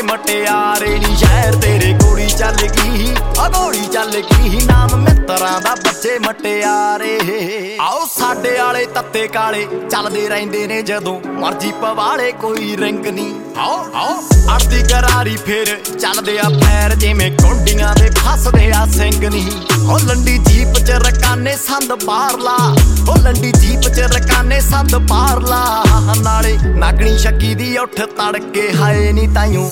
मटियारे नी शहर तेरे गोली चल गई गोली चल गई नाम मित्रां दा बच्चे मटियारे आओ साडे आले तत्ते काले चलदे रहिंदे ने जदों मर्जी पवाले कोई रिंग नी आओ आओ अड़दी करारी फिर चलदे आ पैर जिवें कुंडियां दे फसदे आ सिंग नी ओ लंडी जीप च रकाने संद पार ला ओ लंडी जीप च रकाने संद पार ला नाले नागणी शक्की दी उठ तड़के हाए नी ताइयों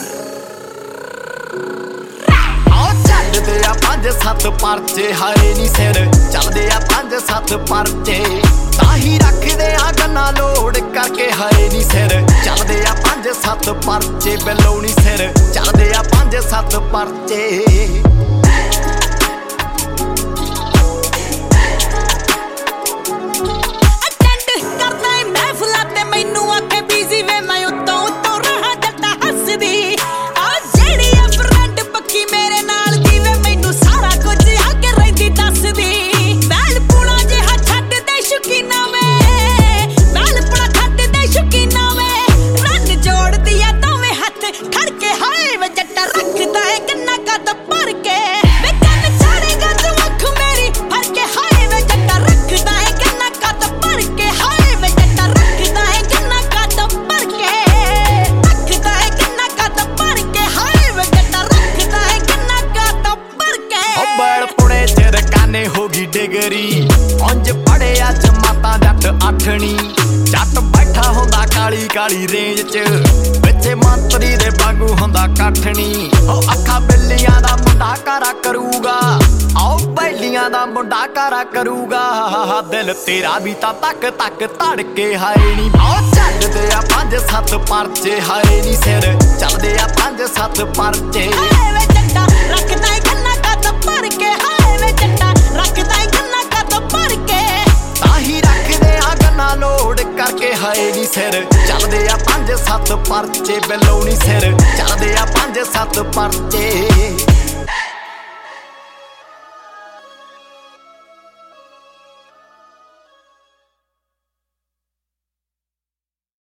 चलदे आ 5-7 परचे हाए नी सिर चलदे आ 5-7 परचे ताही रखदे आ गन्ना लोड करके हाए नी सिर चलदे आ 5-7 परचे बिलो नी सिर चलदे आ 5-7 परचे डिगरी उंज पढ़े अज माता जट अठनी जट बैठा हुंदा काली काली रेंज च पिछे मंत्री दे वांगू हुंदा कठनी ओ अखा बिल्लियां दा मुंडा कारा करूगा आओ बैलियां दा मुंडा कारा करूगा दिल तेरा भी तां तक तक धड़के हाए नी आओ चलदे आ 5-7 परचे हाए नी सिर चलदे आ 5-7 परचे रखदा गन्ना कद भर के हाए वे जट्टा रखदा गन्ना कद भर के ताही रखदे आ गन्ना लोड करके हाए नी सिर चलदे आ 5-7 परचे बिलो नी सिर चलदे आ 5-7 परचे